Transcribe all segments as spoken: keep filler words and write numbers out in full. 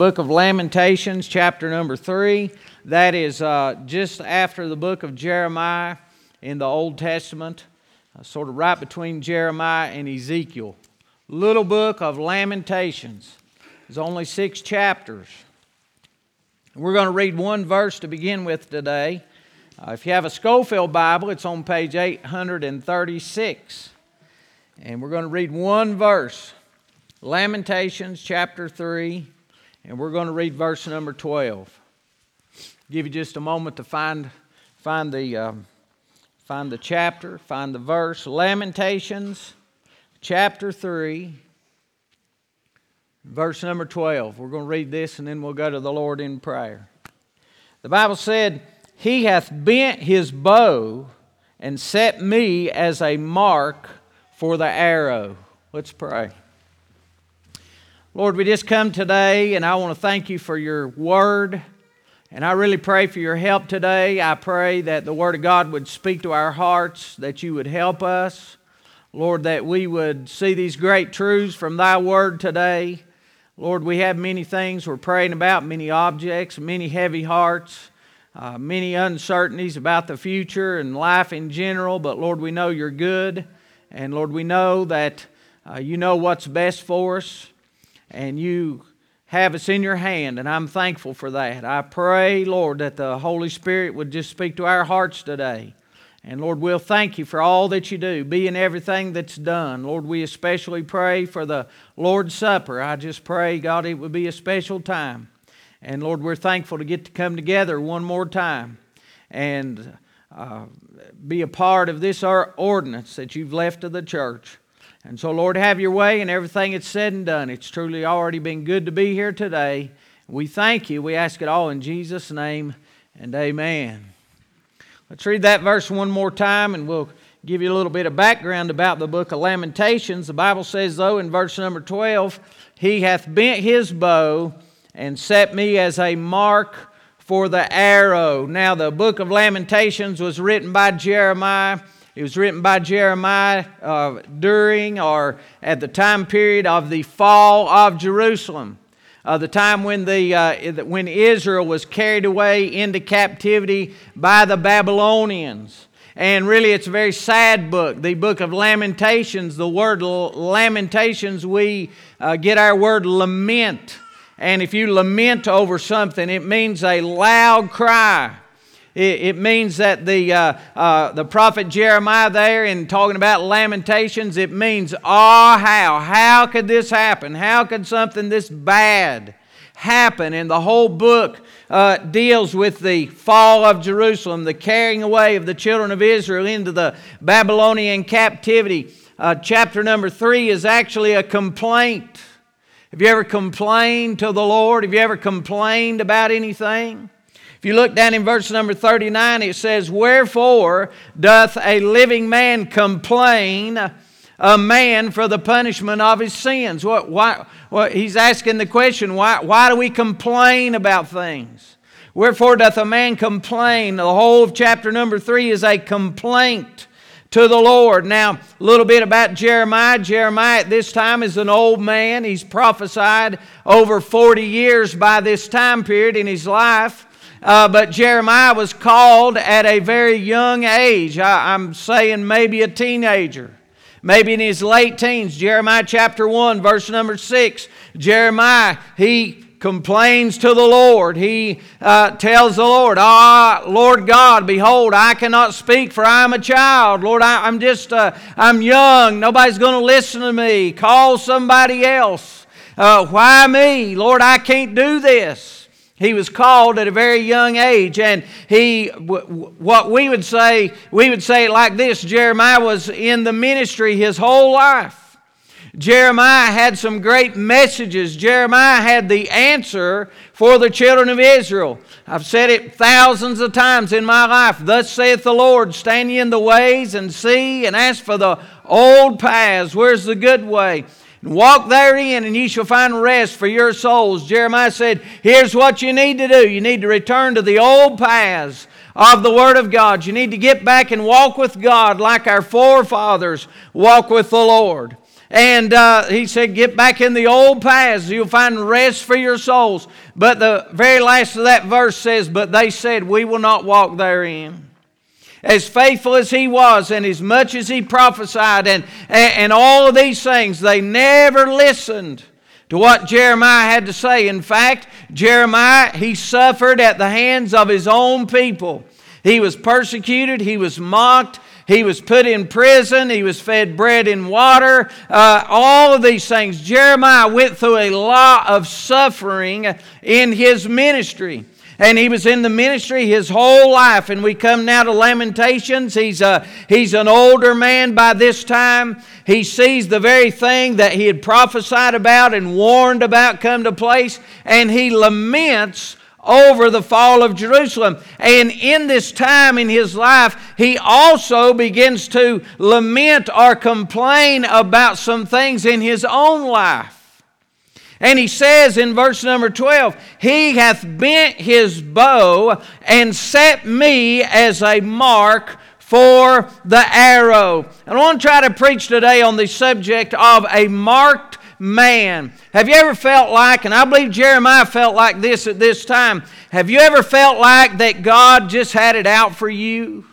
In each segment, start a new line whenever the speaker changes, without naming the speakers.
Book of Lamentations, chapter number three. That is uh, just after the book of Jeremiah in the Old Testament, uh, sort of right between Jeremiah and Ezekiel. Little book of Lamentations. There's only six chapters. We're going to read one verse to begin with today. Uh, if you have a Schofield Bible, it's on page eight thirty-six. And we're going to read one verse. Lamentations, chapter three. And we're going to read verse number twelve. Give you just a moment to find find the um, find the chapter, find the verse. Lamentations, chapter three, verse number twelve. We're going to read this and then we'll go to the Lord in prayer. The Bible said, "He hath bent his bow and set me as a mark for the arrow." Let's pray. Lord, we just come today, and I want to thank you for your word. And I really pray for your help today. I pray that the word of God would speak to our hearts, that you would help us. Lord, that we would see these great truths from thy word today. Lord, we have many things we're praying about, many objects, many heavy hearts, uh, many uncertainties about the future and life in general. But Lord, we know you're good. And Lord, we know that uh, you know what's best for us. And you have us in your hand, and I'm thankful for that. I pray, Lord, that the Holy Spirit would just speak to our hearts today. And Lord, we'll thank you for all that you do, be in everything that's done. Lord, we especially pray for the Lord's Supper. I just pray, God, it would be a special time. And Lord, we're thankful to get to come together one more time and uh, be a part of this ordinance that you've left to the church. And so, Lord, have your way in everything that's said and done. It's truly already been good to be here today. We thank you. We ask it all in Jesus' name, and amen. Let's read that verse one more time, and we'll give you a little bit of background about the book of Lamentations. The Bible says, though, in verse number twelve, "He hath bent his bow and set me as a mark for the arrow." Now, the book of Lamentations was written by Jeremiah. It was written by Jeremiah uh, during or at the time period of the fall of Jerusalem, uh, the time when the uh, when Israel was carried away into captivity by the Babylonians. And really, it's a very sad book. The book of Lamentations, the word Lamentations, we uh, get our word lament. And if you lament over something, it means a loud cry. It means that the uh, uh, the prophet Jeremiah there, in talking about Lamentations, it means, oh, how? How could this happen? How could something this bad happen? And the whole book uh, deals with the fall of Jerusalem, the carrying away of the children of Israel into the Babylonian captivity. Uh, chapter number three is actually a complaint. Have you ever complained to the Lord? Have you ever complained about anything? If you look down in verse number thirty-nine, it says, "Wherefore doth a living man complain, a man for the punishment of his sins?" What? Why? Well, he's asking the question, why, why do we complain about things? Wherefore doth a man complain? The whole of chapter number three is a complaint to the Lord. Now, a little bit about Jeremiah. Jeremiah at this time is an old man. He's prophesied over forty years by this time period in his life. Uh, but Jeremiah was called at a very young age. I, I'm saying maybe a teenager. Maybe in his late teens. Jeremiah chapter one, verse number six. Jeremiah, he complains to the Lord. He uh, tells the Lord, "Ah, Lord God, behold, I cannot speak, for I am a child. Lord, I, I'm just, uh, I'm young. Nobody's going to listen to me. Call somebody else. Uh, why me? Lord, I can't do this." He was called at a very young age, and he, what we would say, we would say it like this: Jeremiah was in the ministry his whole life. Jeremiah had some great messages. Jeremiah had the answer for the children of Israel. I've said it thousands of times in my life. "Thus saith the Lord, stand ye in the ways and see, and ask for the old paths. Where's the good way? And walk therein, and ye shall find rest for your souls." Jeremiah said, here's what you need to do. You need to return to the old paths of the Word of God. You need to get back and walk with God like our forefathers walk with the Lord. And uh, he said, get back in the old paths. You'll find rest for your souls. But the very last of that verse says, but they said, we will not walk therein. As faithful as he was and as much as he prophesied and, and, and all of these things, they never listened to what Jeremiah had to say. In fact, Jeremiah, he suffered at the hands of his own people. He was persecuted, he was mocked, he was put in prison, he was fed bread and water, uh, all of these things. Jeremiah went through a lot of suffering in his ministry. And he was in the ministry his whole life. And we come now to Lamentations. He's, a, he's an older man by this time. He sees the very thing that he had prophesied about and warned about come to place. And he laments over the fall of Jerusalem. And in this time in his life, he also begins to lament or complain about some things in his own life. And he says in verse number twelve, he hath bent his bow and set me as a mark for the arrow. And I want to try to preach today on the subject of a marked man. Have you ever felt like, and I believe Jeremiah felt like this at this time, have you ever felt like that God just had it out for you?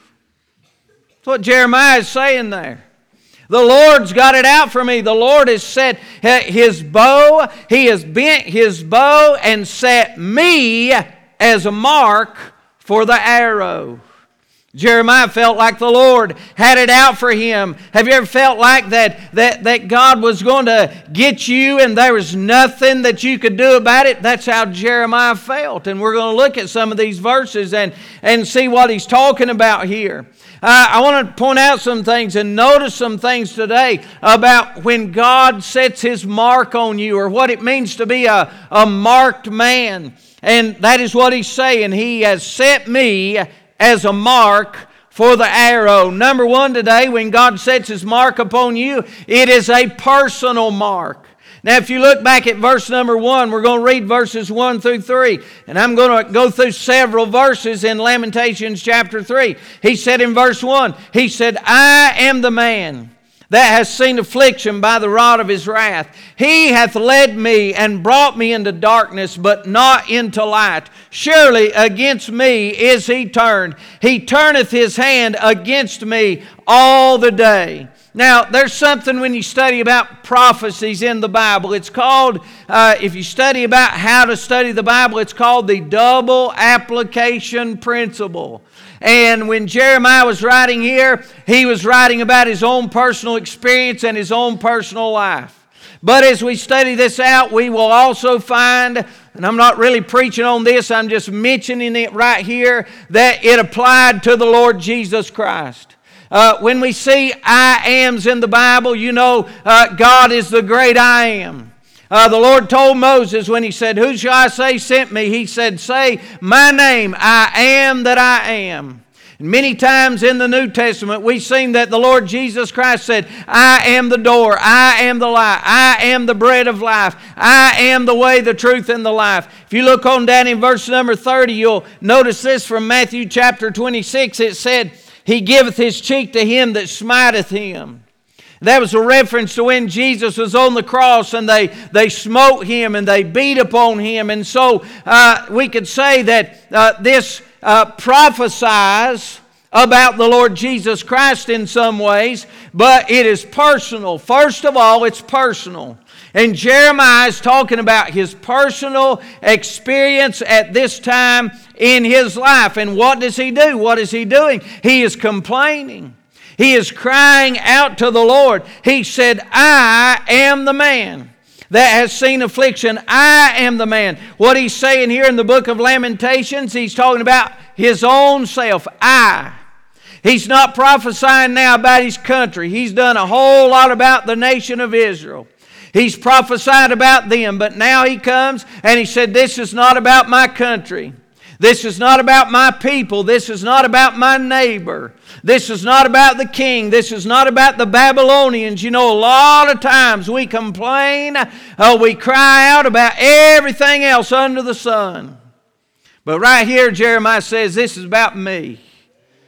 That's what Jeremiah is saying there. The Lord's got it out for me. The Lord has set his bow. He has bent his bow and set me as a mark for the arrow. Jeremiah felt like the Lord had it out for him. Have you ever felt like that, that, that God was going to get you and there was nothing that you could do about it? That's how Jeremiah felt. And we're going to look at some of these verses and, and see what he's talking about here. Uh, I want to point out some things and notice some things today about when God sets his mark on you, or what it means to be a, a marked man. And that is what he's saying. He has set me as a mark for the arrow. Number one today, when God sets his mark upon you, it is a personal mark. Now, if you look back at verse number one, we're going to read verses one through three. And I'm going to go through several verses in Lamentations chapter three. He said in verse one, he said, I am the man that has seen affliction by the rod of his wrath. He hath led me and brought me into darkness, but not into light. Surely against me is he turned. He turneth his hand against me all the day. Now, there's something when you study about prophecies in the Bible. It's called, uh, if you study about how to study the Bible, it's called the double application principle. And when Jeremiah was writing here, he was writing about his own personal experience and his own personal life. But as we study this out, we will also find, and I'm not really preaching on this, I'm just mentioning it right here, that it applied to the Lord Jesus Christ. Uh, when we see I ams in the Bible, you know uh, God is the great I am. Uh, the Lord told Moses when he said, who shall I say sent me? He said, say my name, I am that I am. And many times in the New Testament, we've seen that the Lord Jesus Christ said, I am the door, I am the light, I am the bread of life, I am the way, the truth, and the life. If you look on down in verse number thirty, you'll notice this from Matthew chapter twenty-six. It said, he giveth his cheek to him that smiteth him. That was a reference to when Jesus was on the cross and they, they smote him and they beat upon him. And so uh, we could say that uh, this uh, prophesies about the Lord Jesus Christ in some ways, but it is personal. First of all, it's personal. And Jeremiah is talking about his personal experience at this time in his life. And what does he do? What is he doing? He is complaining. He is crying out to the Lord. He said, I am the man that has seen affliction. I am the man. What he's saying here in the book of Lamentations, he's talking about his own self. I. He's not prophesying now about his country. He's done a whole lot about the nation of Israel. He's prophesied about them, but now he comes and he said, this is not about my country. This is not about my people. This is not about my neighbor. This is not about the king. This is not about the Babylonians. You know, a lot of times we complain, uh, we cry out about everything else under the sun. But right here, Jeremiah says, this is about me.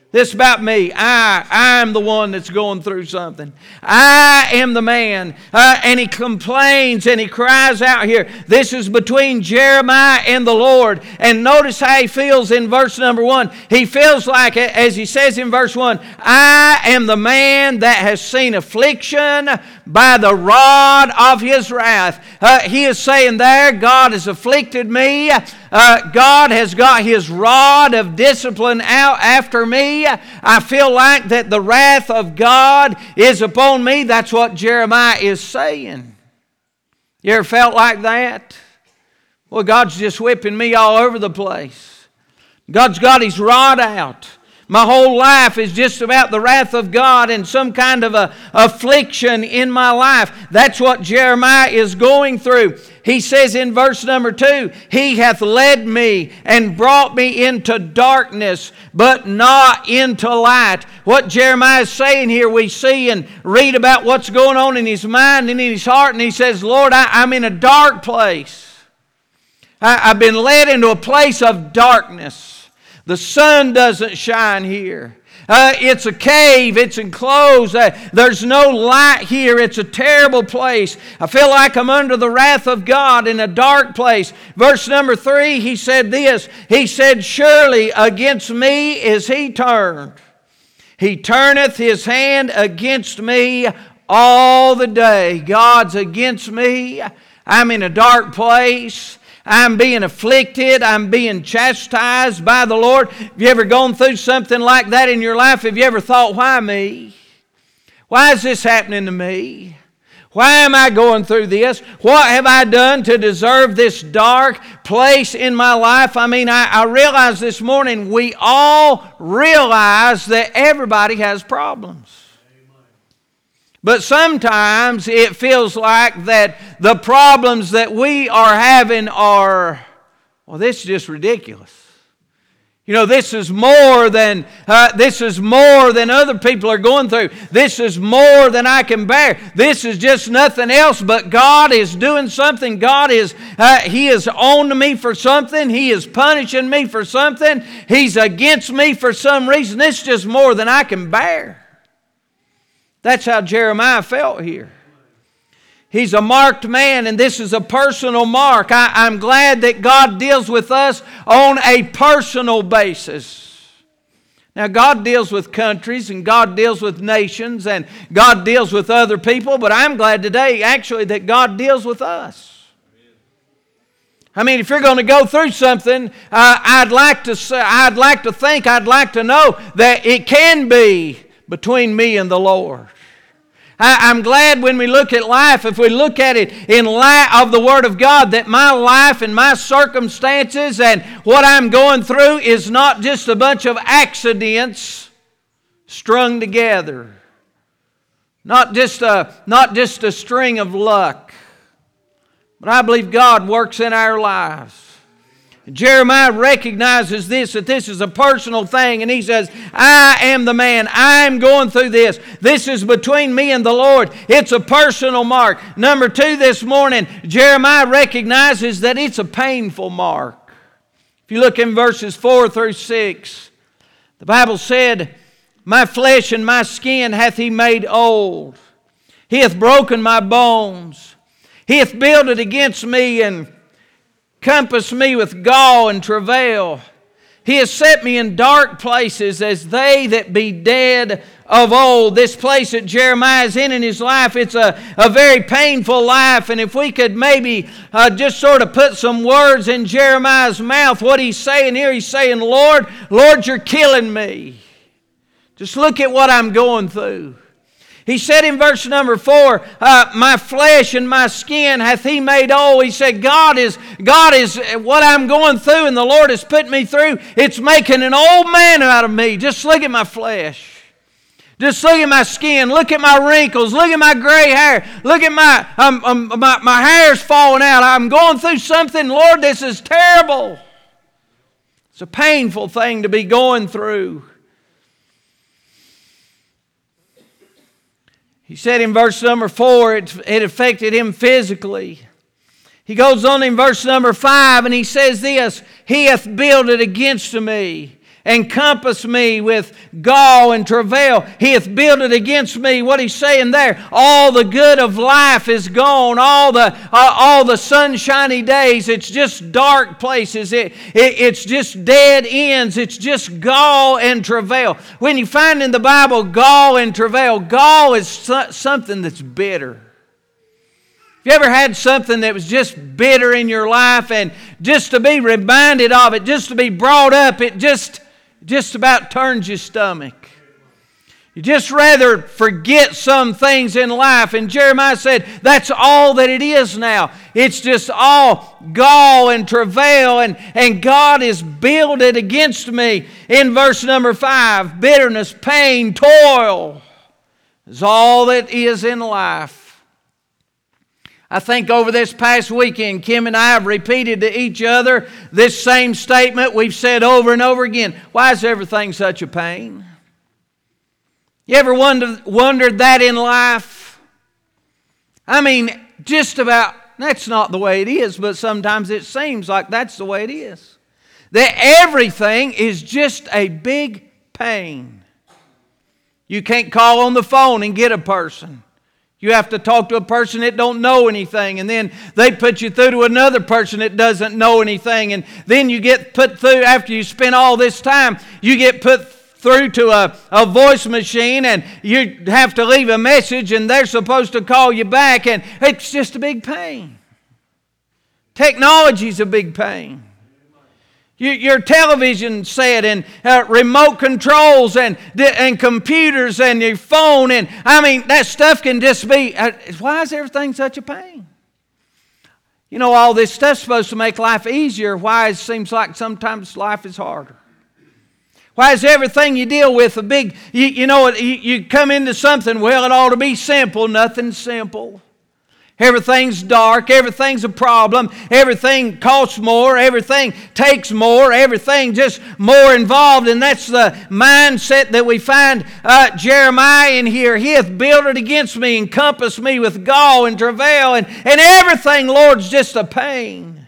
This about me. I, I am the one that's going through something. I am the man. Uh, and he complains and he cries out here. This is between Jeremiah and the Lord. And notice how he feels in verse number one. He feels like, as he says in verse one, I am the man that has seen affliction by the rod of his wrath. Uh, he is saying there, God has afflicted me. Uh, God has got his rod of discipline out after me. I feel like that the wrath of God is upon me. That's what Jeremiah is saying. You ever felt like that? Well, God's just whipping me all over the place. God's got his rod out. My whole life is just about the wrath of God and some kind of a affliction in my life. That's what Jeremiah is going through. He says in verse number two, He hath led me and brought me into darkness, but not into light. What Jeremiah is saying here, we see and read about what's going on in his mind and in his heart. And he says, Lord, I, I'm in a dark place. I, I've been led into a place of darkness. The sun doesn't shine here. Uh, it's a cave. It's enclosed. Uh, there's no light here. It's a terrible place. I feel like I'm under the wrath of God in a dark place. Verse number three, he said this. He said, surely against me is he turned. He turneth his hand against me all the day. God's against me. I'm in a dark place. I'm being afflicted. I'm being chastised by the Lord. Have you ever gone through something like that in your life? Have you ever thought, why me? Why is this happening to me? Why am I going through this? What have I done to deserve this dark place in my life? I mean, I, I realize this morning we all realize that everybody has problems. But sometimes it feels like that the problems that we are having are, well, this is just ridiculous. You know, this is more than uh, this is more than other people are going through. This is more than I can bear. This is just nothing else. But God is doing something. God is uh, He is on to me for something. He is punishing me for something. He's against me for some reason. This is just more than I can bear. That's how Jeremiah felt here. He's a marked man, and this is a personal mark. I, I'm glad that God deals with us on a personal basis. Now, God deals with countries, and God deals with nations, and God deals with other people, but I'm glad today, actually, that God deals with us. I mean, if you're going to go through something, uh, I'd like to say, I'd like to think, I'd like to know that it can be between me and the Lord. I, I'm glad when we look at life, if we look at it in light of the Word of God, that my life and my circumstances and what I'm going through is not just a bunch of accidents strung together. Not just a, not just a string of luck. But I believe God works in our lives. Jeremiah recognizes this, that this is a personal thing, and he says, I am the man. I'm going through this. This is between me and the Lord. It's a personal mark. Number two this morning, Jeremiah recognizes that it's a painful mark. If you look in verses four through six, the Bible said, my flesh and my skin hath he made old. He hath broken my bones. He hath builded against me and compass me with gall and travail. He has set me in dark places as they that be dead of old. This place that Jeremiah is in in his life, it's a, a very painful life. And if we could maybe uh, just sort of put some words in Jeremiah's mouth, what he's saying here, he's saying, Lord, Lord, you're killing me. Just look at what I'm going through. He said in verse number four, uh, my flesh and my skin hath he made old. He said, God is, God is what I'm going through and the Lord has put me through. It's making an old man out of me. Just look at my flesh. Just look at my skin. Look at my wrinkles. Look at my gray hair. Look at my, um, um, my, my hair's falling out. I'm going through something. Lord, this is terrible. It's a painful thing to be going through. He said in verse number four, it, it affected him physically. He goes on in verse number five and he says this, he hath builded against me encompass me with gall and travail. He hath builded against me. What he's saying there, all the good of life is gone. All the uh, all the sunshiny days, it's just dark places. It, it it's just dead ends. It's just gall and travail. When you find in the Bible gall and travail, gall is so, something that's bitter. Have you ever had something that was just bitter in your life, and just to be reminded of it, just to be brought up, it just just about turns your stomach. You just rather forget some things in life. And Jeremiah said, that's all that it is now. It's just all gall and travail, and, and God is builded against me. In verse number five, bitterness, pain, toil is all that is in life. I think over this past weekend, Kim and I have repeated to each other this same statement we've said over and over again. Why is everything such a pain? You ever wondered, wondered that in life? I mean, just about, that's not the way it is, but sometimes it seems like that's the way it is. That everything is just a big pain. You can't call on the phone and get a person. You have to talk to a person that don't know anything, and then they put you through to another person that doesn't know anything, and then you get put through, after you spend all this time, you get put through to a, a voice machine, and you have to leave a message, and they're supposed to call you back, and it's just a big pain. Technology's a big pain. Your television set and uh, remote controls and and computers and your phone, and I mean that stuff can just be. Uh, why is everything such a pain? You know, all this stuff's supposed to make life easier. Why it seems like sometimes life is harder? Why is everything you deal with a big? You, you know, you, you come into something. Well, it ought to be simple. Nothing's simple. Everything's dark, everything's a problem, everything costs more, everything takes more, everything just more involved, and that's the mindset that we find uh, Jeremiah in here. He hath builded against me, encompassed me with gall and travail, and, and everything, Lord's just a pain.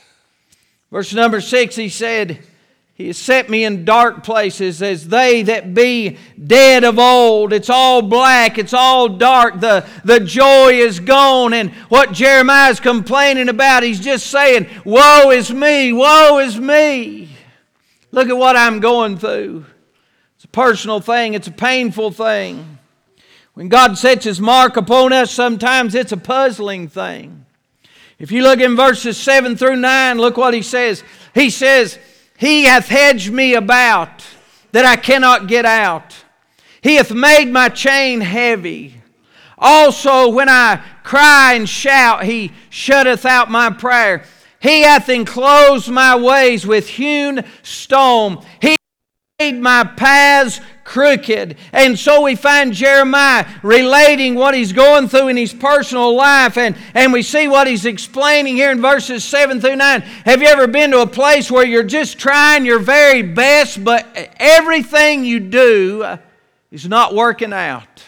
Verse number six, he said, He has set me in dark places as they that be dead of old. It's all black. It's all dark. The, the joy is gone. And what Jeremiah is complaining about, he's just saying, woe is me. Woe is me. Look at what I'm going through. It's a personal thing. It's a painful thing. When God sets His mark upon us, sometimes it's a puzzling thing. If you look in verses seven through nine, look what He says. He says, He hath hedged me about, that I cannot get out. He hath made my chain heavy. Also, when I cry and shout, He shutteth out my prayer. He hath enclosed my ways with hewn stone. He made my paths crooked. And so we find Jeremiah relating what he's going through in his personal life, and, and we see what he's explaining here in verses seven through nine. Have you ever been to a place where you're just trying your very best, but everything you do is not working out?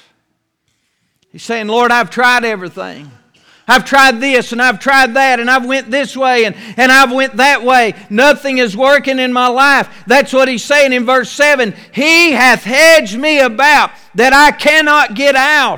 He's saying, Lord, I've tried everything. I've tried this and I've tried that and I've went this way and, and I've went that way. Nothing is working in my life. That's what he's saying in verse seven. He hath hedged me about that I cannot get out.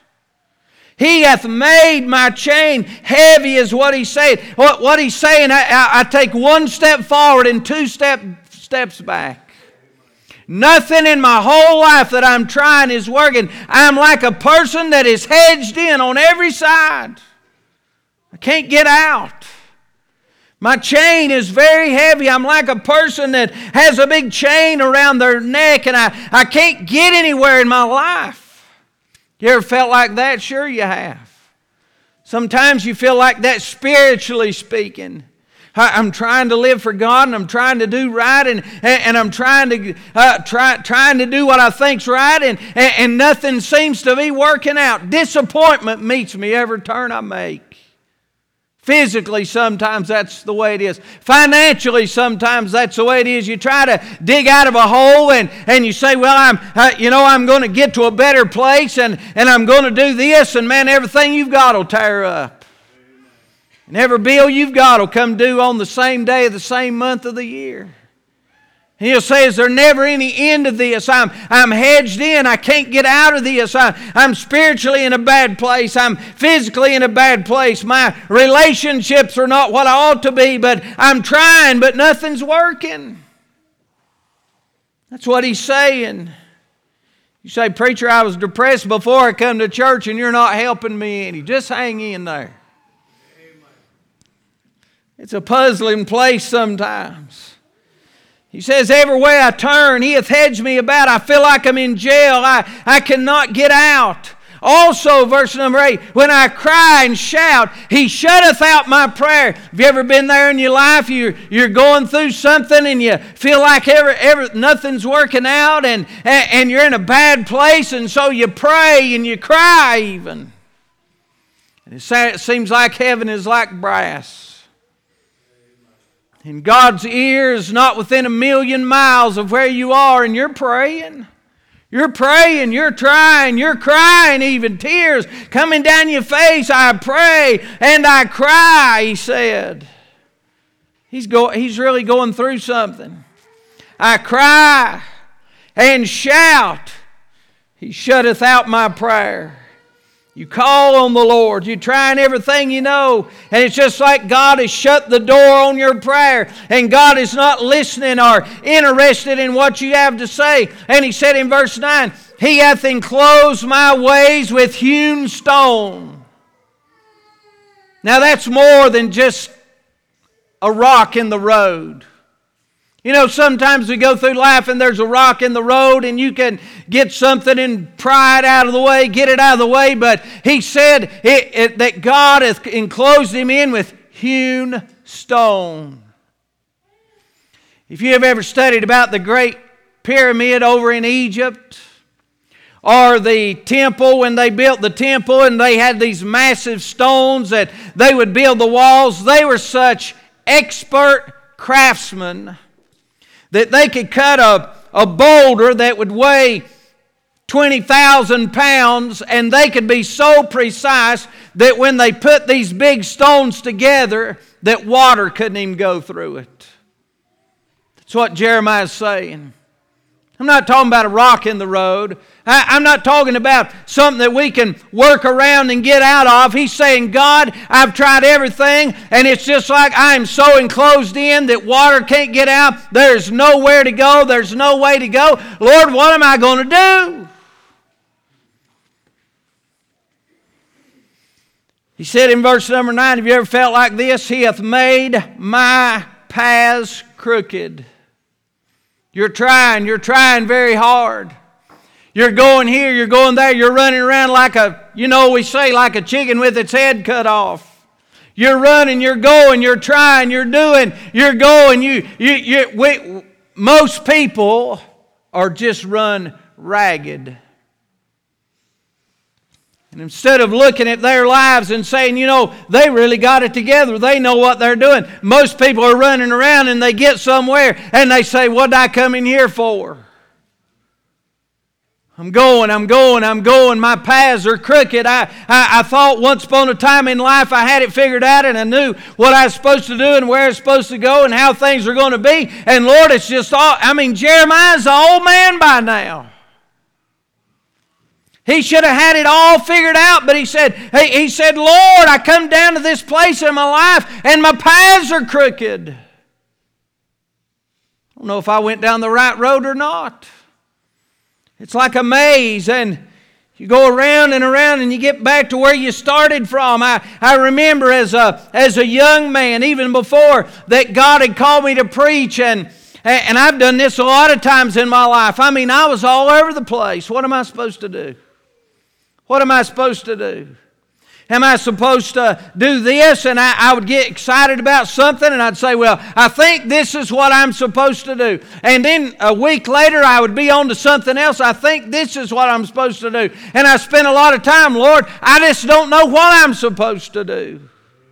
He hath made my chain heavy is what he's saying. What, what he's saying, I, I, I take one step forward and two step, steps back. Nothing in my whole life that I'm trying is working. I'm like a person that is hedged in on every side. I can't get out. My chain is very heavy. I'm like a person that has a big chain around their neck, and I, I can't get anywhere in my life. You ever felt like that? Sure you have. Sometimes you feel like that spiritually speaking. I'm trying to live for God, and I'm trying to do right, and, and I'm trying to uh, try, trying to do what I think's right, and, and nothing seems to be working out. Disappointment meets me every turn I make. Physically, sometimes that's the way it is. Financially, sometimes that's the way it is. You try to dig out of a hole, and, and you say, well, I'm uh, you know, I'm going to get to a better place, and, and I'm going to do this, and man, everything you've got will tear up. And every bill you've got will come due on the same day of the same month of the year. And he'll say, is there never any end to this? I'm, I'm hedged in. I can't get out of this. I, I'm spiritually in a bad place. I'm physically in a bad place. My relationships are not what I ought to be, but I'm trying, but nothing's working. That's what he's saying. You say, preacher, I was depressed before I come to church and you're not helping me any. Just hang in there. It's a puzzling place sometimes. He says, every way I turn, he hath hedged me about. I feel like I'm in jail. I, I cannot get out. Also, verse number eight, when I cry and shout, he shutteth out my prayer. Have you ever been there in your life? You're, you're going through something and you feel like every, every, nothing's working out and, and, and you're in a bad place, and so you pray and you cry even. And it seems like heaven is like brass. And God's ear is not within a million miles of where you are, and you're praying. You're praying, you're trying, you're crying, even tears coming down your face. I pray and I cry, he said. He's, go, he's really going through something. I cry and shout. He shutteth out my prayer. You call on the Lord. You're trying everything you know. And it's just like God has shut the door on your prayer. And God is not listening or interested in what you have to say. And he said in verse nine, he hath enclosed my ways with hewn stone. Now that's more than just a rock in the road. You know, sometimes we go through life and there's a rock in the road and you can get something and pry it out of the way, get it out of the way. But he said it, it, that God hath enclosed him in with hewn stone. If you have ever studied about the Great Pyramid over in Egypt, or the temple, when they built the temple and they had these massive stones that they would build the walls, they were such expert craftsmen that they could cut a, a boulder that would weigh twenty thousand pounds, and they could be so precise that when they put these big stones together, that water couldn't even go through it. That's what Jeremiah is saying. I'm not talking about a rock in the road. I, I'm not talking about something that we can work around and get out of. He's saying, God, I've tried everything, and it's just like I'm so enclosed in that water can't get out. There's nowhere to go. There's no way to go. Lord, what am I going to do? He said in verse number nine, have you ever felt like this? He hath made my paths crooked. You're trying, you're trying very hard. You're going here, you're going there, you're running around like a, you know, we say like a chicken with its head cut off. You're running, you're going, you're trying, you're doing, you're going. You, you, you, we, most people are just run ragged. And instead of looking at their lives and saying, you know, they really got it together, they know what they're doing. Most people are running around and they get somewhere and they say, what did I come in here for? I'm going, I'm going, I'm going. My paths are crooked. I, I, I thought once upon a time in life I had it figured out and I knew what I was supposed to do and where I was supposed to go and how things are going to be. And Lord, it's just all, I mean, Jeremiah's an old man by now. He should have had it all figured out, but he said, he, he said, Lord, I come down to this place in my life and my paths are crooked. I don't know if I went down the right road or not. It's like a maze, and you go around and around and you get back to where you started from. I, I remember as a, as a young man, even before that God had called me to preach, and, and I've done this a lot of times in my life. I mean, I was all over the place. What am I supposed to do? What am I supposed to do? Am I supposed to do this? And I, I would get excited about something and I'd say, well, I think this is what I'm supposed to do. And then a week later I would be on to something else. I think this is what I'm supposed to do. And I spent a lot of time, Lord, I just don't know what I'm supposed to do.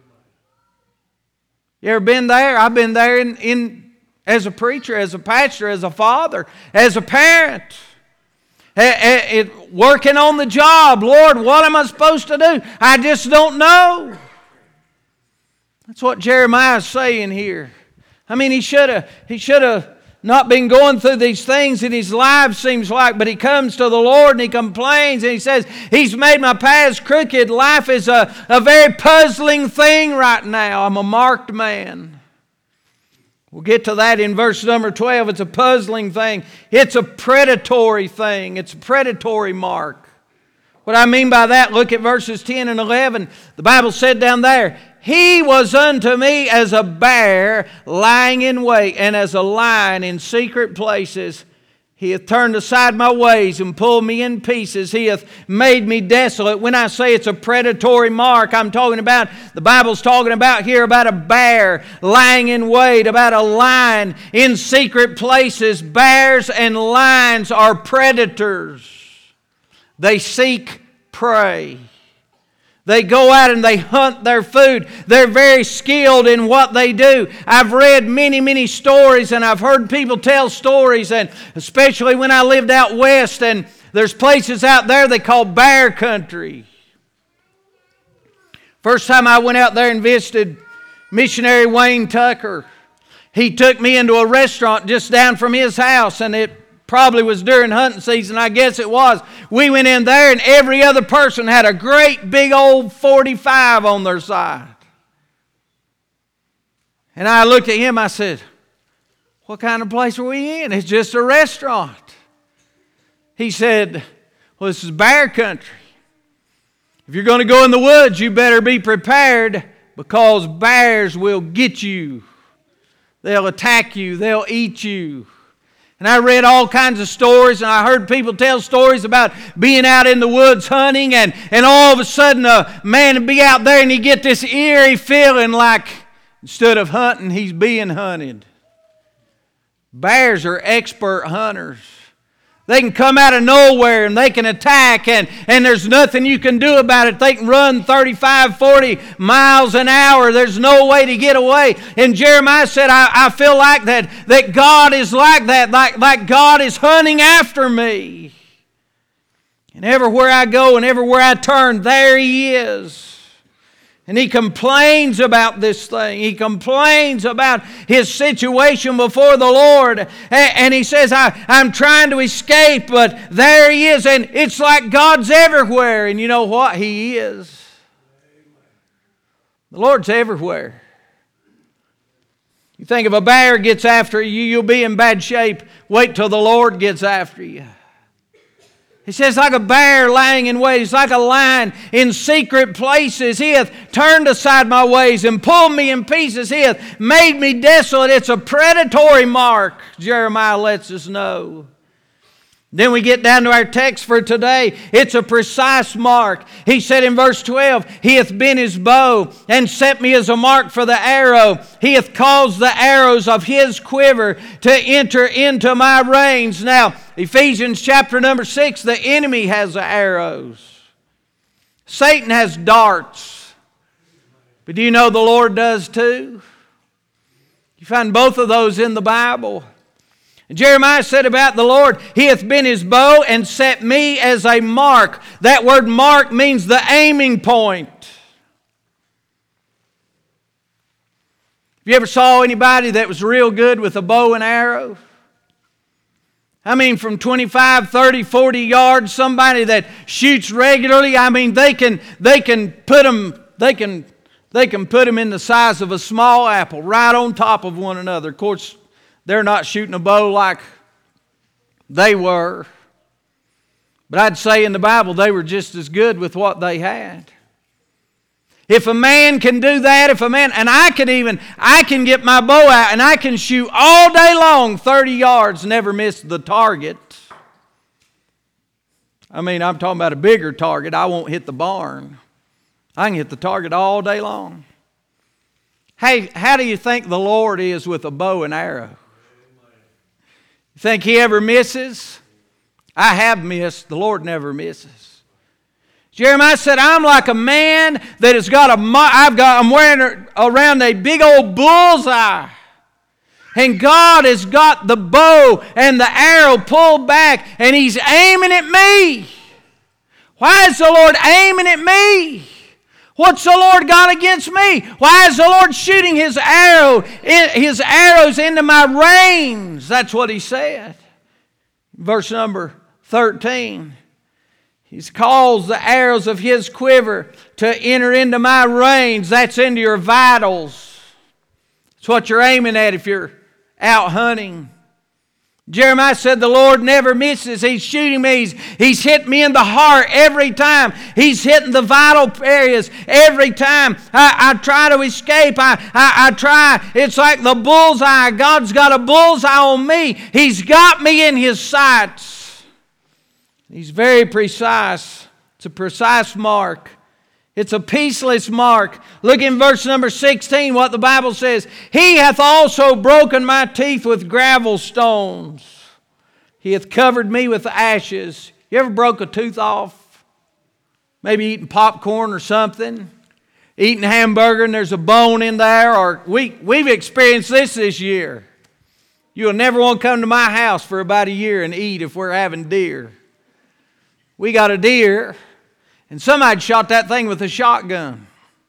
You ever been there? I've been there in, in as a preacher, as a pastor, as a father, as a parent. It, it, working on the job. Lord, what am I supposed to do? I just don't know. That's what Jeremiah is saying here. I mean, he should have he should have not been going through these things in his life, seems like, but he comes to the Lord and he complains and he says, He's made my paths crooked. Life is a, a very puzzling thing right now. I'm a marked man. We'll get to that in verse number twelve. It's a puzzling thing. It's a predatory thing. It's a predatory mark. What I mean by that, look at verses ten and eleven. The Bible said down there, He was unto me as a bear lying in wait, and as a lion in secret places. He hath turned aside my ways and pulled me in pieces. He hath made me desolate. When I say it's a predatory mark, I'm talking about, the Bible's talking about here about a bear lying in wait, about a lion in secret places. Bears and lions are predators. They seek prey. They go out and they hunt their food. They're very skilled in what they do. I've read many, many stories, and I've heard people tell stories, and especially when I lived out west, and there's places out there they call bear country. First time I went out there and visited missionary Wayne Tucker, he took me into a restaurant just down from his house, and it probably was during hunting season, I guess it was. We went in there and every other person had a great big old forty-five on their side. And I looked at him, I said, what kind of place are we in? It's just a restaurant. He said, well, this is bear country. If you're going to go in the woods, you better be prepared because bears will get you. They'll attack you. They'll eat you. And I read all kinds of stories, and I heard people tell stories about being out in the woods hunting, and, and all of a sudden a man would be out there and he'd get this eerie feeling like instead of hunting, he's being hunted. Bears are expert hunters. They can come out of nowhere and they can attack, and, and there's nothing you can do about it. They can run thirty-five, forty miles an hour. There's no way to get away. And Jeremiah said, I, I feel like that, that God is like that, like, like God is hunting after me. And everywhere I go and everywhere I turn, there He is. And he complains about this thing. He complains about his situation before the Lord. And he says, I, I'm trying to escape, but there he is. And it's like God's everywhere. And you know what? He is. The Lord's everywhere. You think if a bear gets after you, you'll be in bad shape. Wait till the Lord gets after you. He says, like a bear lying in wait, he's like a lion in secret places. He hath turned aside my ways and pulled me in pieces. He hath made me desolate. It's a predatory mark, Jeremiah lets us know. Then we get down to our text for today. It's a precise mark. He said in verse twelve, He hath been His bow and set me as a mark for the arrow. He hath caused the arrows of His quiver to enter into my reins. Now, Ephesians chapter number six, the enemy has arrows. Satan has darts. But do you know the Lord does too? You find both of those in the Bible. And Jeremiah said about the Lord, He hath been His bow and set me as a mark. That word mark means the aiming point. Have you ever saw anybody that was real good with a bow and arrow? I mean, from twenty-five, thirty, forty yards, somebody that shoots regularly, I mean, they can they can put them, they can, they can put them in the size of a small apple, right on top of one another. Of course, they're not shooting a bow like they were. But I'd say in the Bible they were just as good with what they had. If a man can do that, if a man, and I can even, I can get my bow out and I can shoot all day long, thirty yards, never miss the target. I mean, I'm talking about a bigger target. I won't hit the barn. I can hit the target all day long. Hey, how do you think the Lord is with a bow and arrow? You think He ever misses? I have missed. The Lord never misses. Jeremiah said, I'm like a man that has got a, I've got, I'm wearing around a big old bullseye. And God has got the bow and the arrow pulled back and He's aiming at me. Why is the Lord aiming at me? What's the Lord got against me? Why is the Lord shooting His arrow, His arrows into my reins? That's what He said. Verse number thirteen. He calls the arrows of His quiver to enter into my reins. That's into your vitals. It's what you're aiming at if you're out hunting. Jeremiah said the Lord never misses. He's shooting me. He's, he's hitting me in the heart every time. He's hitting the vital areas every time. I, I try to escape. I, I, I try. It's like the bullseye. God's got a bullseye on me. He's got me in His sights. He's very precise. It's a precise mark. It's a peaceless mark. Look in verse number sixteen what the Bible says. He hath also broken my teeth with gravel stones. He hath covered me with ashes. You ever broke a tooth off? Maybe eating popcorn or something. Eating a hamburger and there's a bone in there. Or we, we've experienced this this year. You'll never want to come to my house for about a year and eat if we're having deer. We got a deer. And somebody shot that thing with a shotgun.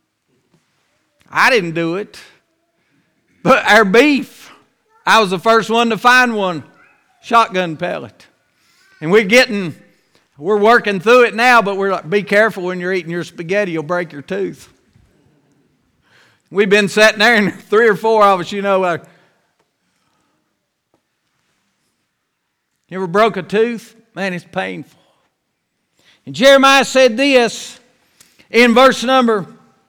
I didn't do it. But our beef, I was the first one to find one. Shotgun pellet. And we're getting, we're working through it now, but we're like, be careful when you're eating your spaghetti, you'll break your tooth. We've been sitting there and three or four of us, you know, uh, you ever broke a tooth? Man, it's painful. And Jeremiah said this in verse number,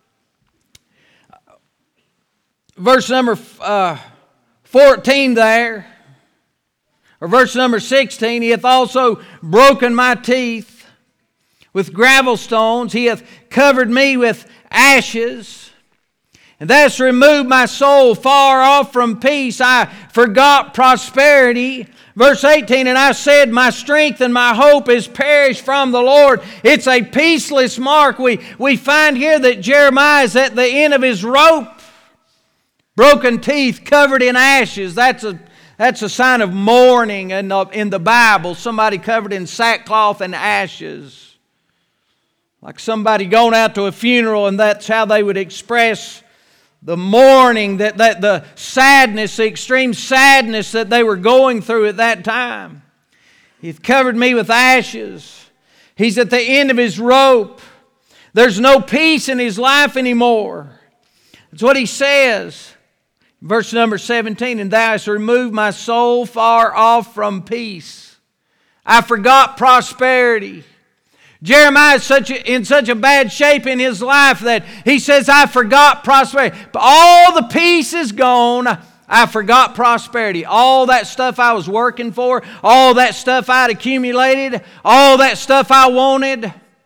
verse number uh, fourteen there, or verse number sixteen. He hath also broken my teeth with gravel stones. He hath covered me with ashes. And thus removed my soul far off from peace. I forgot prosperity. Verse eighteen, and I said, my strength and my hope is perished from the Lord. It's a peaceless mark. We, we find here that Jeremiah is at the end of his rope. Broken teeth covered in ashes. That's a, that's a sign of mourning in the, in the Bible. Somebody covered in sackcloth and ashes. Like somebody going out to a funeral and that's how they would express the mourning, that, that the sadness, the extreme sadness that they were going through at that time. He's covered me with ashes. He's at the end of his rope. There's no peace in his life anymore. That's what he says. Verse number seventeen, and thou hast removed my soul far off from peace. I forgot prosperity. Jeremiah is such a, in such a bad shape in his life that he says, I forgot prosperity. But all the peace is gone. I forgot prosperity. All that stuff I was working for, all that stuff I'd accumulated, all that stuff I wanted.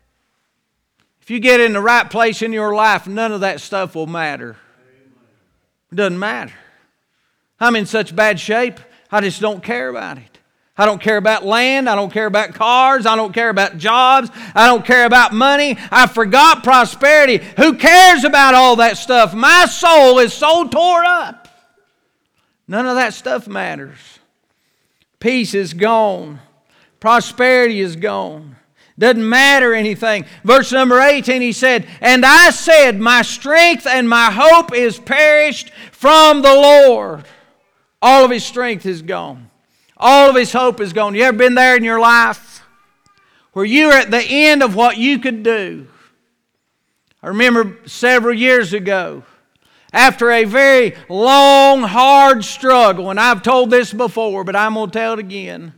If you get in the right place in your life, none of that stuff will matter. It doesn't matter. I'm in such bad shape, I just don't care about it. I don't care about land. I don't care about cars. I don't care about jobs. I don't care about money. I forgot prosperity. Who cares about all that stuff? My soul is so tore up. None of that stuff matters. Peace is gone. Prosperity is gone. Doesn't matter anything. Verse number eighteen, he said, and I said, my strength and my hope is perished from the Lord. All of his strength is gone. All of his hope is gone. You ever been there in your life where you were at the end of what you could do? I remember several years ago, after a very long, hard struggle, and I've told this before, but I'm going to tell it again.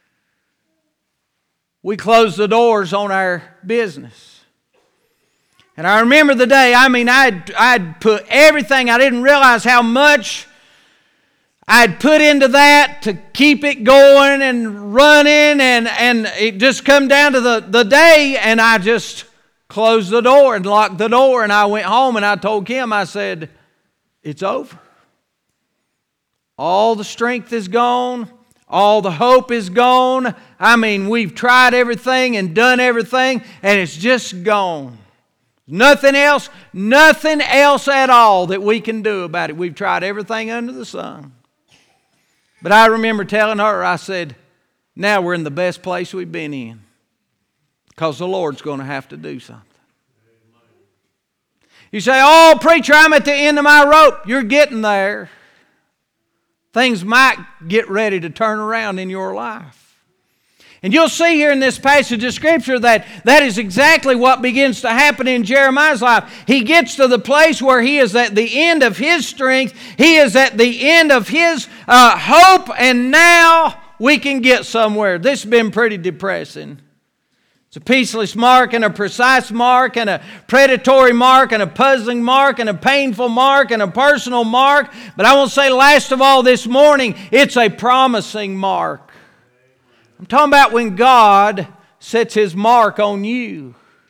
We closed the doors on our business. And I remember the day, I mean, I'd, I'd put everything, I didn't realize how much I'd put into that to keep it going and running, and, and it just come down to the, the day, and I just closed the door and locked the door, and I went home and I told Kim, I said, it's over. All the strength is gone. All the hope is gone. I mean, we've tried everything and done everything, and it's just gone. Nothing else, nothing else at all that we can do about it. We've tried everything under the sun. But I remember telling her, I said, now we're in the best place we've been in. Because the Lord's going to have to do something. You say, oh, preacher, I'm at the end of my rope. You're getting there. Things might get ready to turn around in your life. And you'll see here in this passage of Scripture that that is exactly what begins to happen in Jeremiah's life. He gets to the place where he is at the end of his strength. He is at the end of his uh, hope, and now we can get somewhere. This has been pretty depressing. It's a peaceless mark and a precise mark and a predatory mark and a puzzling mark and a painful mark and a personal mark. But I want to say last of all this morning, it's a promising mark. I'm talking about when God sets His mark on you.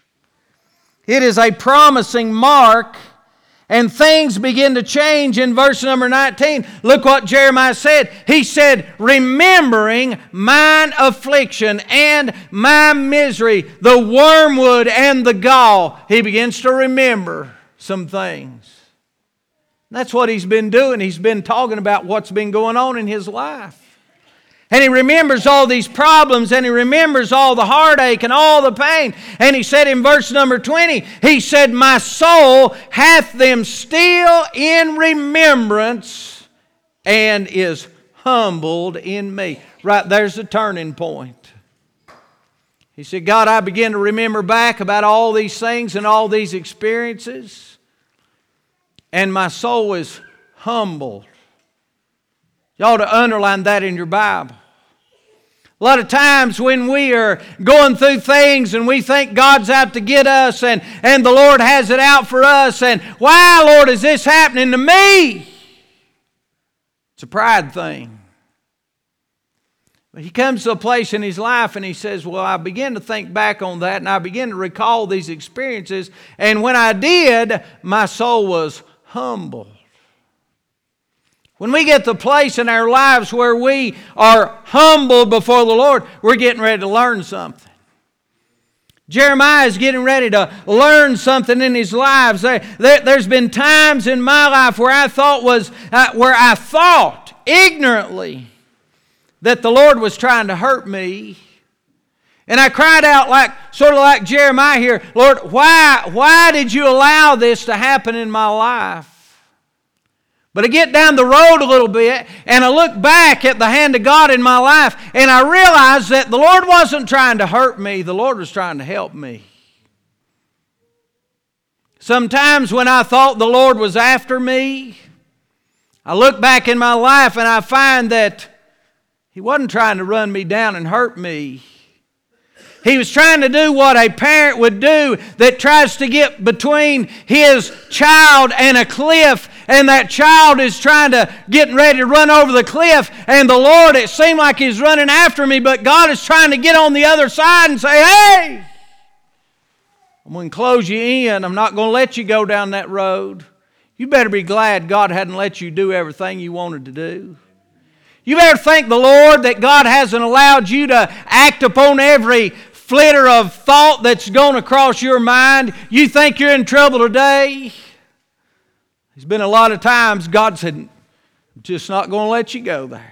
It is a promising mark, and things begin to change in verse number nineteen. Look what Jeremiah said. He said, remembering mine affliction and my misery, the wormwood and the gall. He begins to remember some things. That's what he's been doing. He's been talking about what's been going on in his life. And he remembers all these problems, and he remembers all the heartache and all the pain. And he said in verse number twenty, he said, my soul hath them still in remembrance and is humbled in me. Right there's the turning point. He said, God, I begin to remember back about all these things and all these experiences, and my soul is humbled. You ought to underline that in your Bible. A lot of times when we are going through things and we think God's out to get us and, and the Lord has it out for us, and why, Lord, is this happening to me? It's a pride thing. But he comes to a place in his life and he says, well, I begin to think back on that and I begin to recall these experiences, and when I did, my soul was humble. When we get to the place in our lives where we are humble before the Lord, we're getting ready to learn something. Jeremiah is getting ready to learn something in his lives. There, there, there's been times in my life where I thought was uh, where I thought ignorantly that the Lord was trying to hurt me. And I cried out like sort of like Jeremiah here, Lord, why, why did you allow this to happen in my life? But I get down the road a little bit and I look back at the hand of God in my life and I realize that the Lord wasn't trying to hurt me. The Lord was trying to help me. Sometimes when I thought the Lord was after me, I look back in my life and I find that He wasn't trying to run me down and hurt me. He was trying to do what a parent would do that tries to get between his child and a cliff, and that child is trying to get ready to run over the cliff, and the Lord, it seemed like He's running after me, but God is trying to get on the other side and say, hey, I'm going to close you in. I'm not going to let you go down that road. You better be glad God hadn't let you do everything you wanted to do. You better thank the Lord that God hasn't allowed you to act upon every flitter of thought that's going across your mind. You think you're in trouble today? There's been a lot of times God said, I'm just not going to let you go there.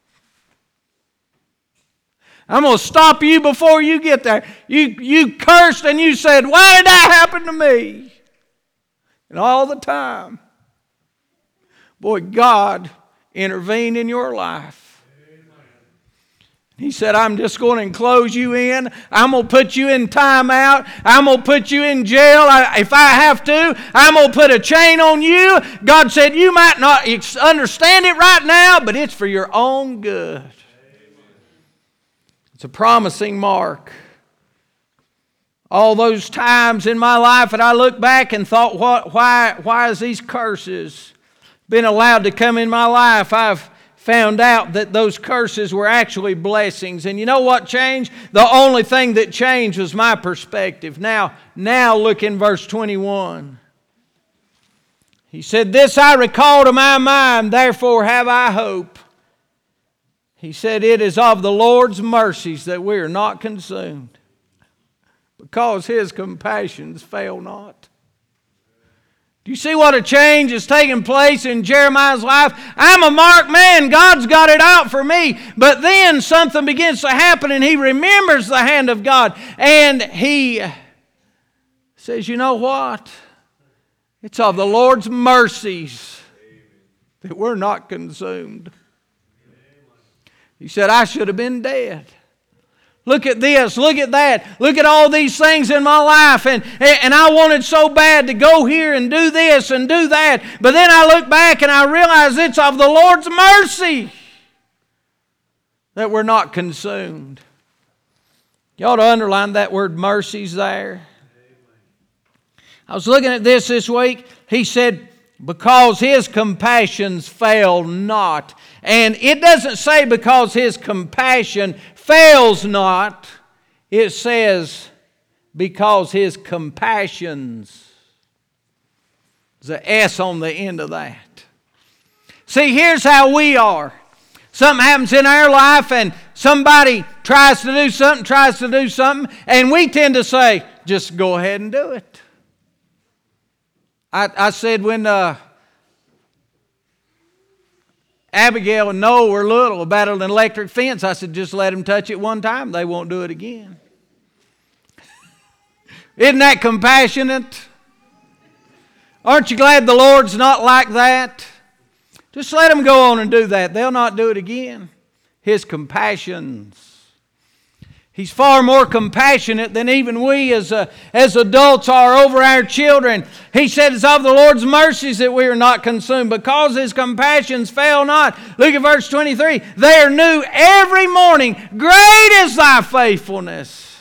I'm going to stop you before you get there. You, you cursed and you said, why did that happen to me? And all the time, boy, God intervened in your life. He said, I'm just going to enclose you in. I'm going to put you in timeout. I'm going to put you in jail. I, if I have to, I'm going to put a chain on you. God said, you might not understand it right now, but it's for your own good. It's a promising mark. All those times in my life that I look back and thought, what, why, why is these curses been allowed to come in my life? I've found out that those curses were actually blessings. And you know what changed? The only thing that changed was my perspective. Now, now look in verse twenty-one. He said, this I recall to my mind, therefore have I hope. He said, it is of the Lord's mercies that we are not consumed, because His compassions fail not. Do you see what a change is taking place in Jeremiah's life? I'm a marked man. God's got it out for me. But then something begins to happen and he remembers the hand of God. And he says, you know what? It's of the Lord's mercies that we're not consumed. He said, I should have been dead. Look at this, look at that, look at all these things in my life, and, and I wanted so bad to go here and do this and do that, but then I look back and I realize it's of the Lord's mercy that we're not consumed. You ought to underline that word mercies there. I was looking at this this week. He said, because His compassions fail not. And it doesn't say because His compassion fails not. It says because His compassions. There's an S on the end of that. See, here's how we are. Something happens in our life and somebody tries to do something, tries to do something, and we tend to say, just go ahead and do it. I, I said when uh, Abigail and Noah were little about an electric fence, I said, just let them touch it one time. They won't do it again. Isn't that compassionate? Aren't you glad the Lord's not like that? Just let them go on and do that. They'll not do it again. His compassions. He's far more compassionate than even we as, uh, as adults are over our children. He said it's of the Lord's mercies that we are not consumed, because His compassions fail not. Look at verse twenty-three. They are new every morning. Great is Thy faithfulness.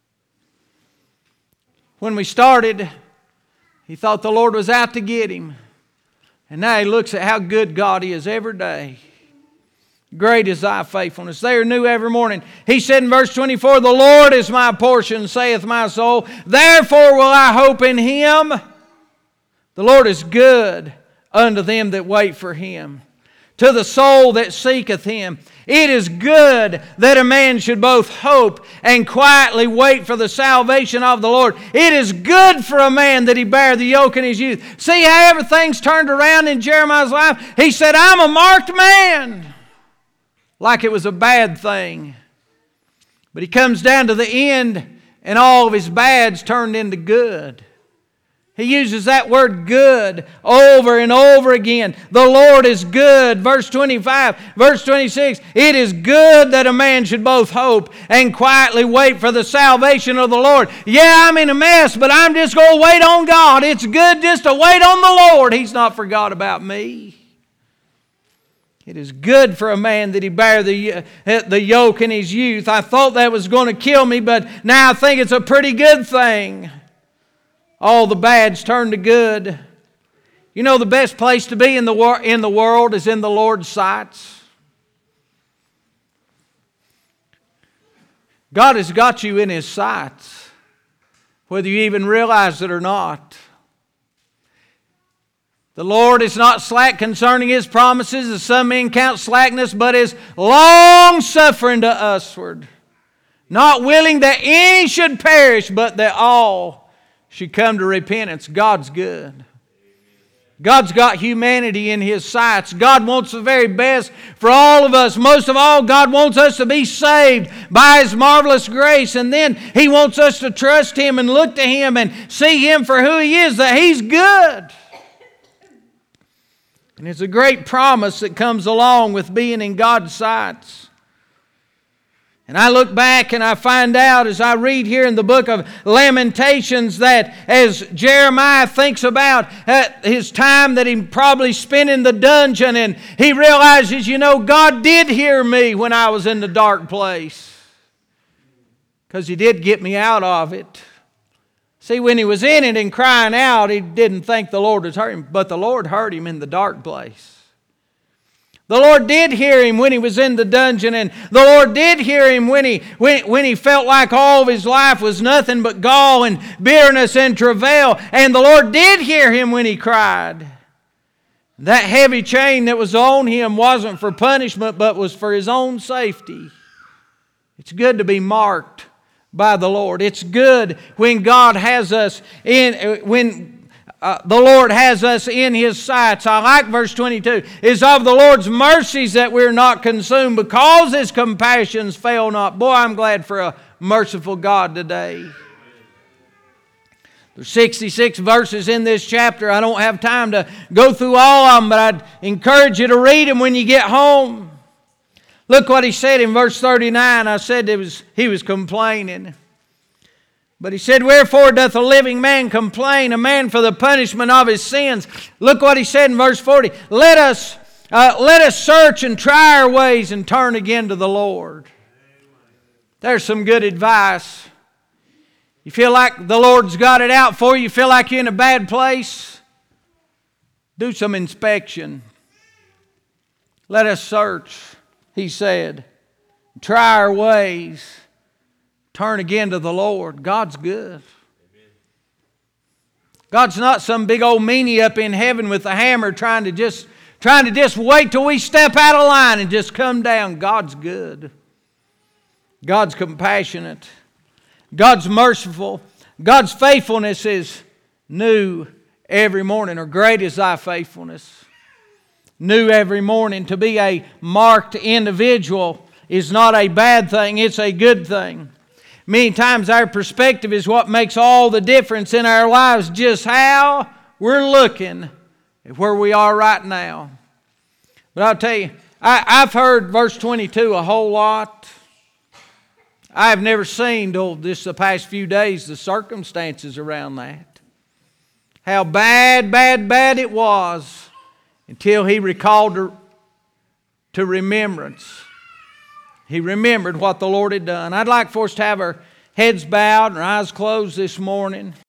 When we started, he thought the Lord was out to get him. And now he looks at how good God is every day. Great is Thy faithfulness. They are new every morning. He said in verse twenty-four, the Lord is my portion, saith my soul. Therefore will I hope in Him. The Lord is good unto them that wait for Him, to the soul that seeketh Him. It is good that a man should both hope and quietly wait for the salvation of the Lord. It is good for a man that he bear the yoke in his youth. See how everything's turned around in Jeremiah's life? He said, I'm a marked man. Like it was a bad thing. But he comes down to the end and all of his bads turned into good. He uses that word good over and over again. The Lord is good. Verse twenty-five, verse twenty-six. It is good that a man should both hope and quietly wait for the salvation of the Lord. Yeah, I'm in a mess, but I'm just going to wait on God. It's good just to wait on the Lord. He's not forgot about me. It is good for a man that he bear the, the yoke in his youth. I thought that was going to kill me, but now I think it's a pretty good thing. All the bad's turned to good. You know the best place to be in the, wor- in the world is in the Lord's sights. God has got you in His sights, whether you even realize it or not. The Lord is not slack concerning His promises, as some men count slackness, but is long-suffering to usward, not willing that any should perish, but that all should come to repentance. God's good. God's got humanity in His sights. God wants the very best for all of us. Most of all, God wants us to be saved by His marvelous grace. And then He wants us to trust Him and look to Him and see Him for who He is, that He's good. And it's a great promise that comes along with being in God's sights. And I look back and I find out as I read here in the book of Lamentations that as Jeremiah thinks about his time that he probably spent in the dungeon, and he realizes, you know, God did hear me when I was in the dark place, because He did get me out of it. See, when he was in it and crying out, he didn't think the Lord was hurting him, but the Lord heard him in the dark place. The Lord did hear him when he was in the dungeon, and the Lord did hear him when he, when, when he felt like all of his life was nothing but gall and bitterness and travail. And the Lord did hear him when he cried. That heavy chain that was on him wasn't for punishment, but was for his own safety. It's good to be marked by the Lord. It's good when God has us in, when Uh, the Lord has us in His sights. I like verse twenty-two. It's of the Lord's mercies that we're not consumed, because His compassions fail not. Boy, I'm glad for a merciful God today. There's sixty-six verses in this chapter. I don't have time to go through all of them, but I'd encourage you to read them when you get home. Look what he said in verse thirty-nine. I said it was, he was complaining. But he said, wherefore doth a living man complain, a man for the punishment of his sins? Look what he said in verse forty. Let us, uh, let us search and try our ways and turn again to the Lord. There's some good advice. You feel like the Lord's got it out for you, you feel like you're in a bad place, do some inspection. Let us search, he said. Try our ways. Turn again to the Lord. God's good. God's not some big old meanie up in heaven with a hammer trying to just trying to just wait till we step out of line and just come down. God's good. God's compassionate. God's merciful. God's faithfulness is new every morning, or great is thy faithfulness. New every morning. To be a marked individual is not a bad thing, it's a good thing. Many times our perspective is what makes all the difference in our lives, just how we're looking at where we are right now. But I'll tell you, I, I've heard verse twenty-two a whole lot. I have never seen, till this the past few days, the circumstances around that. How bad, bad, bad it was until he recalled to, to remembrance. He remembered what the Lord had done. I'd like for us to have our heads bowed and our eyes closed this morning.